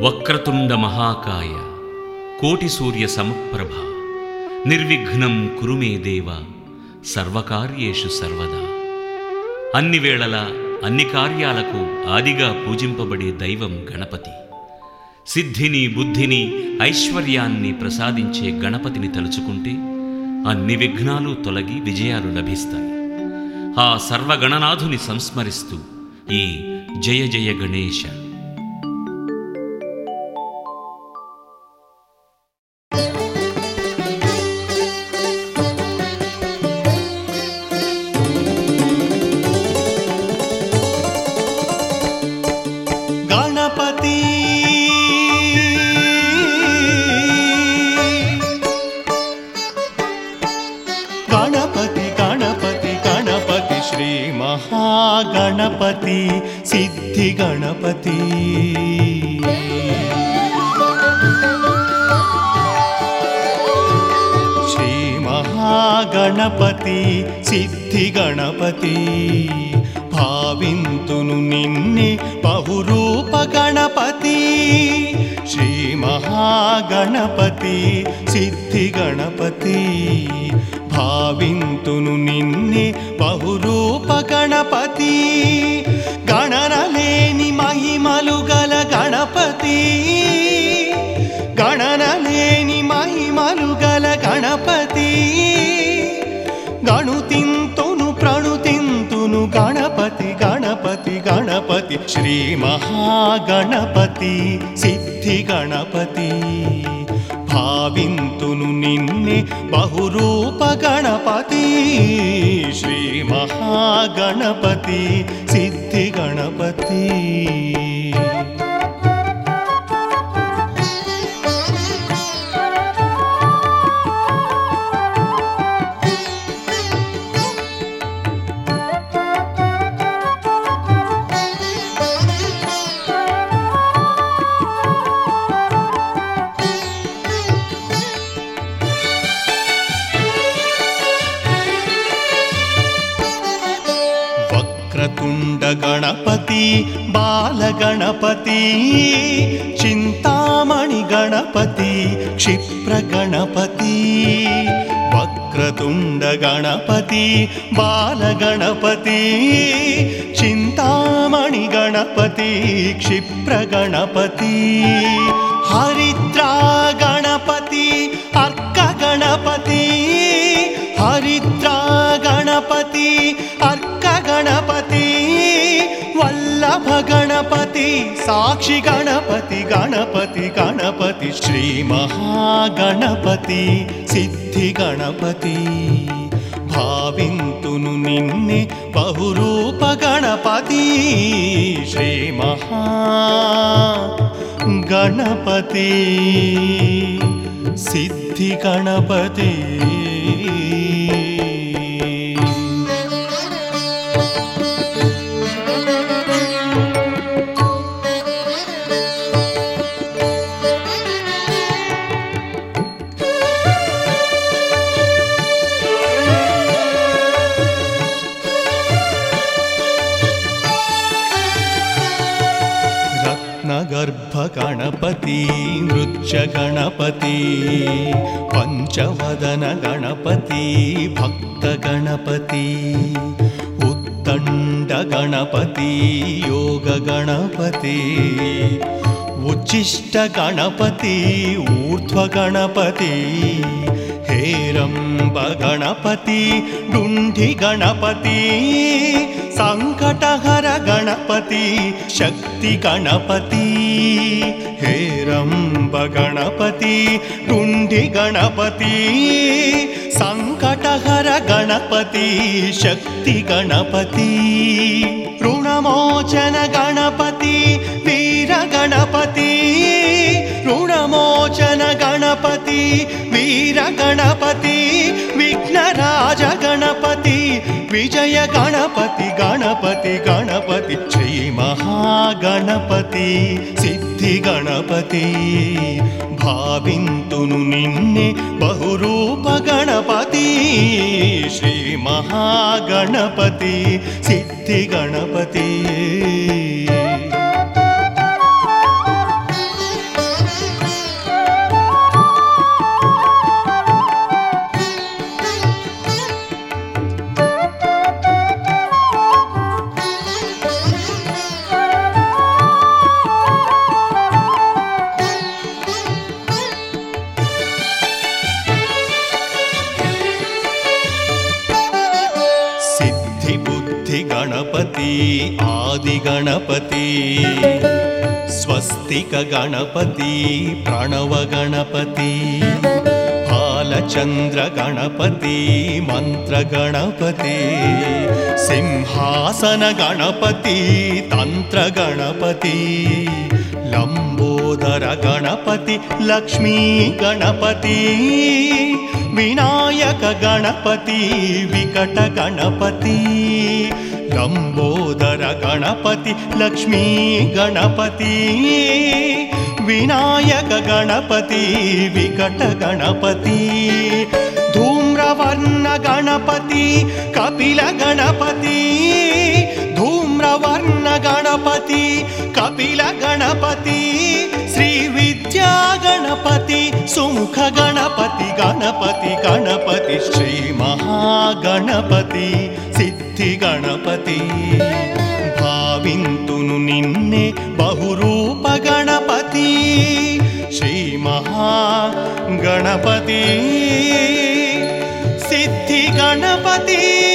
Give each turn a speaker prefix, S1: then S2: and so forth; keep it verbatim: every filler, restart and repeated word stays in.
S1: వక్రతుండ మహాకాయ కోటి సూర్య సమప్రభ నిర్విఘ్నం కురు మే దేవ సర్వకార్యేషు సర్వదా. అన్ని వేళలా అన్ని కార్యాలకు ఆదిగా పూజింపబడే దైవం గణపతి. సిద్ధిని, బుద్ధిని, ఐశ్వర్యాన్ని ప్రసాదించే గణపతిని తలుచుకుంటే అన్ని విఘ్నాలు తొలగి విజయాలు లభిస్తాయి. ఆ సర్వగణనాథుని సంస్మరిస్తూ ఈ జయ జయ గణేశ.
S2: గణపతి గణపతి గణపతి గణపతి శ్రీ మహాగణపతి సిద్ధి గణపతి. శ్రీ మహాగణపతి సిద్ధి గణపతి భావింతును నిన్నే బహురూప గణపతి. శ్రీ మహాగణపతి సిద్ధి గణపతి భావింతును నిన్నే బహురూప గణపతి. గణనలేని మహిమలు గల గణపతి, గణనలేని మహిమలు గల గణపతి. గణుతింతును ప్రణుతింతును గణపతి గణపతి గణపతి. శ్రీ మహాగణపతి సిద్ధి గణపతి భావింతును నిన్నే బహురూప గణపతి. శ్రీ మహాగణపతి సిద్ధి గణపతి. వక్రతుండ గణపతి బాలగణపతి చింతామణి గణపతి క్షిప్ర గణపతి. వక్రతుండ గణపతి బాలగణపతి చింతామణి గణపతి క్షిప్ర గణపతి. హరిద్రా గణపతి అర్క గణపతి, హరిద్రా గణపతి అర్క గణపతి. వల్లభ గణపతి సాక్షి గణపతి గణపతి గణపతి. శ్రీ మహాగణపతి సిద్ధి గణపతి భావింతును నిన్నే బహురూప గణపతి. శ్రీ మహాగణపతి సిద్ధి గణపతి. రత్నగర్భ గణపతి నృత్య గణపతి పంచవదన గణపతి భక్త గణపతి. ఉత్తండ గణపతి యోగ గణపతి ఉచ్చిష్ట గణపతి ఊర్ధ్వ గణపతి. హేరంబ గణపతి డుండి గణపతి సంకటహర గణపతి శక్తి గణపతి. హేరంబ గణపతి డుండి గణపతి సంకటహర గణపతి శక్తి గణపతి. రుణమోచన గణపతి వీర గణపతి, రుణమోచన గణపతి వీర గణపతి. విఘ్నరాజ గణపతి విజయ గణపతి గణపతి గణపతి. శ్రీ మహాగణపతి సిద్ధి గణపతి భావింతును నిన్నే బహురూప గణపతి. శ్రీ మహాగణపతి సిద్ధి గణపతి. ఆది గణపతి స్వస్తిక గణపతి ప్రణవ గణపతి బాలచంద్ర గణపతి మంత్ర గణపతి సింహాసన గణపతి తంత్ర గణపతి లంబోదర గణపతి లక్ష్మీ గణపతి వినాయక గణపతి వికట గణపతి లంబోదర గణపతి లక్ష్మీ గణపతి వినాయక గణపతి వికట గణపతి ధూమ్రవర్ణ గణపతి కపిల గణపతి ధూమ్రవర్ణ గణపతి కపిల గణపతి శ్రీ విద్యా గణపతి సుముఖ గణపతి గణపతి గణపతి శ్రీ మహాగణపతి సిద్ధి గణపతి భావింతును నిన్నే బహురూప గణపతి శ్రీ మహాగణపతి సిద్ధి గణపతి